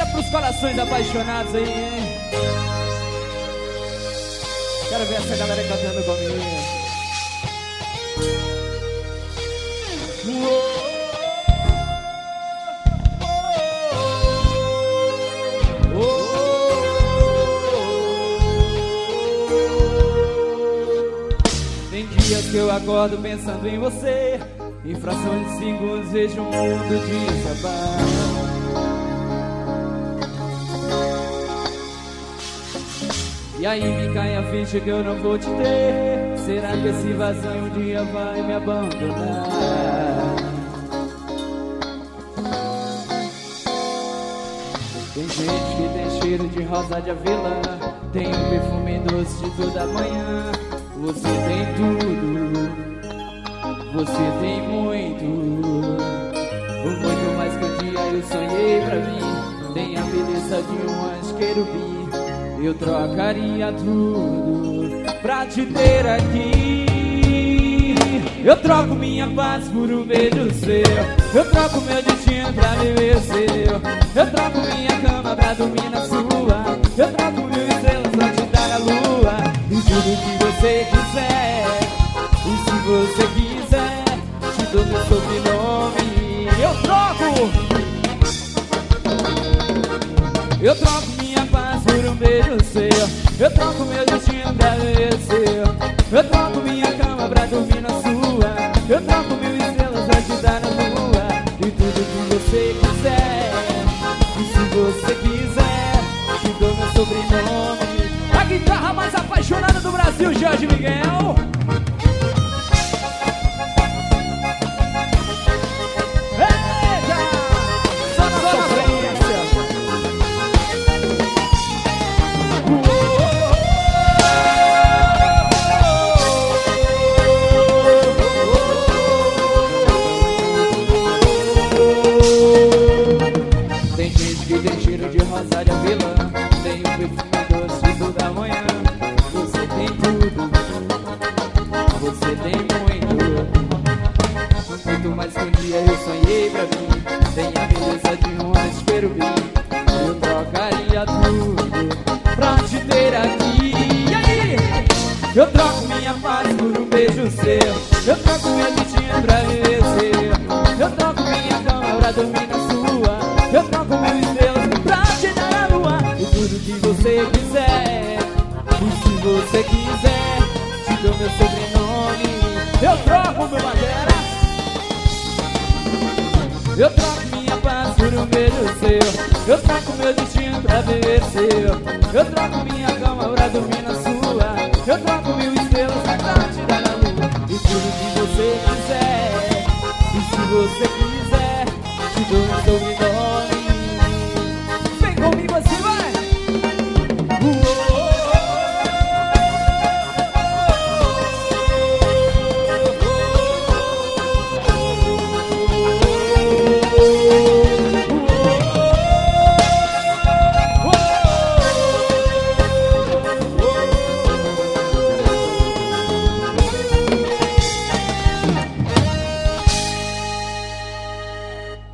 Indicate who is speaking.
Speaker 1: pros corações apaixonados aí, hein? Quero ver essa galera cantando comigo. Tem dias que eu acordo pensando em você. Em fração de segundos vejo o mundo desabar. E aí me cai a ficha que eu não vou te ter. Será que esse vazio um dia vai me abandonar? Tem gente que tem cheiro de rosa de avelã, tem um perfume doce de toda manhã. Você tem tudo, você tem muito, o muito mais que um dia eu sonhei pra mim. Tem a beleza de um anjo querubim. Eu trocaria tudo pra te ter aqui. Eu troco minha paz por um beijo seu. Eu troco meu destino pra viver seu. Eu troco minha cama pra dormir na sua. Eu troco mil estrelas pra te dar a lua. E tudo que você quiser. E se você quiser, te dou meu sobrenome. Eu troco minha paz por um beijo seu. Eu troco meu destino pra viver seu. Eu troco minha cama pra dormir na sua. Eu troco mil estrelas pra te dar na lua. E tudo que você quiser. E se você quiser, te dou meu sobrenome. A guitarra mais apaixonada do Brasil, Jorge Miguel. Tem cheiro de rosa de avelã, tem um perfume doce toda manhã. Você tem tudo, você tem muito, muito mais que um dia eu sonhei pra mim. Tem a beleza de um anjo querubim. Eu trocaria tudo pra te ter aqui. E aí? Eu troco minha paz por um beijo seu. Eu troco meu destino pra viver seu. Eu troco minha cama pra dormir na sua. Eu troco mil estrelas pra te dar a lua. E tudo que você quiser. E se você quiser, te dou meu sobrenome. Eu troco, meu bagera. Eu troco minha paz por um beijo seu. Eu troco meu destino pra viver seu. Eu troco minha cama pra dormir na sua. Eu troco mil estrelas pra te dar a lua. E tudo que você quiser. E se você quiser,